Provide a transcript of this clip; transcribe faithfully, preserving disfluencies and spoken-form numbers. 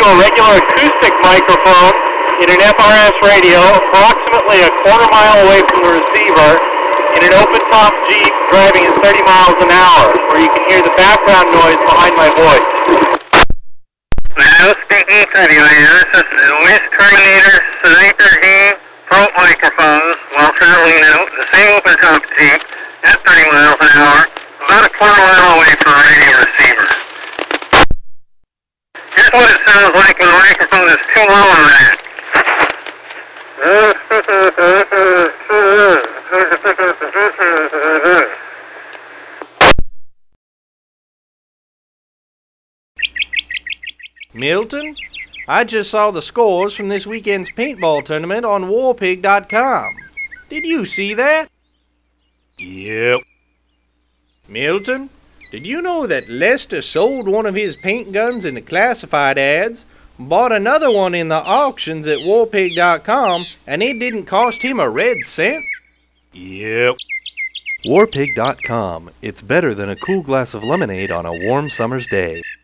a regular acoustic microphone in an F R S radio approximately a quarter mile away from the receiver in an open-top Jeep driving at thirty miles an hour, where you can hear the background noise behind my voice. Now speaking to the this is Luis Terminator Selector D Pro microphones while traveling out the same open-top Jeep at thirty miles an hour, about a quarter mile away from a radio receiver. Here's what it sounds like when the microphone is too low on that. Milton, I just saw the scores from this weekend's paintball tournament on warpig dot com. Did you see that? Yep. Milton, did you know that Lester sold one of his paint guns in the classified ads, bought another one in the auctions at warpig dot com, and it didn't cost him a red cent? Yep. warpig dot com. It's better than a cool glass of lemonade on a warm summer's day.